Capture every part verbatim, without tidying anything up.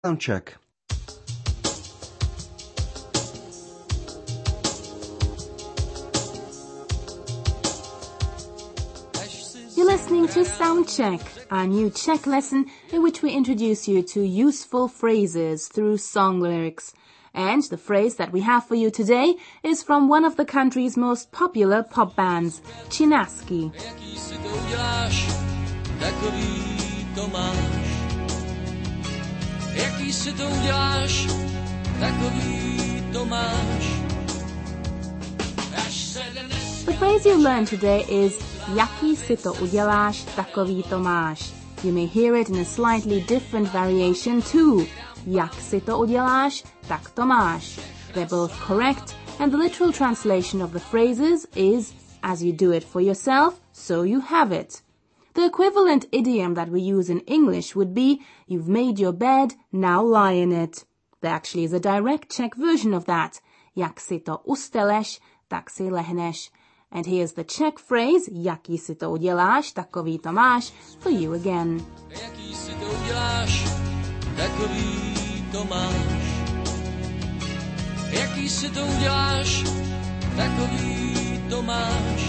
Sound check. You're listening to Sound Check, our new Czech lesson in which we introduce you to useful phrases through song lyrics. And the phrase that we have for you today is from one of the country's most popular pop bands, Chinaski. The phrase you learn today is Jaký si to uděláš, takový to máš. You may hear it in a slightly different variation too. Jak si to uděláš, tak to máš. They're both correct, and the literal translation of the phrases is as you do it for yourself, so you have it. The equivalent idiom that we use in English would be, you've made your bed, now lie in it. There actually is a direct Czech version of that. Jak si to usteleš, tak si lehneš. And here's the Czech phrase, jaký si to uděláš, takový to máš, for you again. Jaký si to uděláš, takový to máš. Jaký si to uděláš, takový to máš.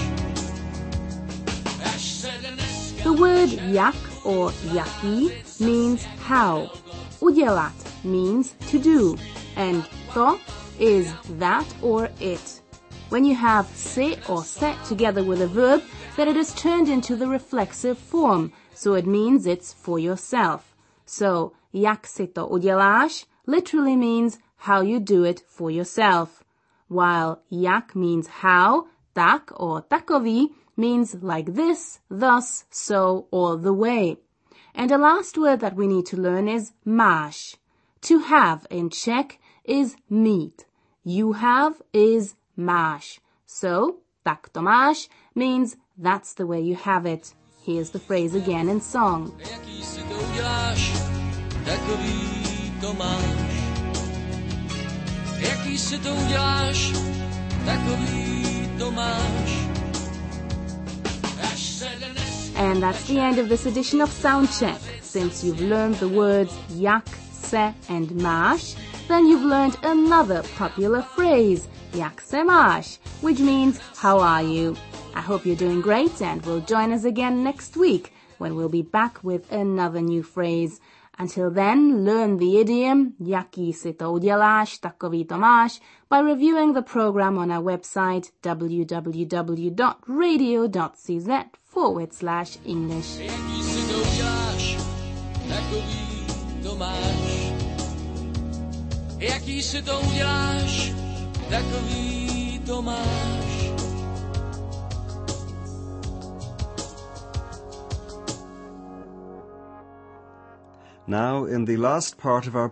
The word jak or jaký means how. Udělat means to do, and to is that or it. When you have si or se together with a verb, then it is turned into the reflexive form, so it means it's for yourself. So, jak si to uděláš literally means how you do it for yourself, while jak means how, tak or takový means like this, thus, so, or the way. And the last word that we need to learn is máš. To have in Czech is mít. You have is máš. So, tak to máš means that's the way you have it. Here's the phrase again in song. Jaký si to uděláš, takový to máš. Jaký si to uděláš, takový to máš. And that's the end of this edition of Sound Check. Since you've learned the words jak, se and máš, then you've learned another popular phrase, jak se máš, which means how are you? I hope you're doing great and will join us again next week when we'll be back with another new phrase. Until then, learn the idiom jaký si to uděláš, takový to máš by reviewing the program on our website w w w dot radio dot c z forward slash English. Jaký si to uděláš, takový to máš. Jaký si to uděláš, takový to máš. Now, in the last part of our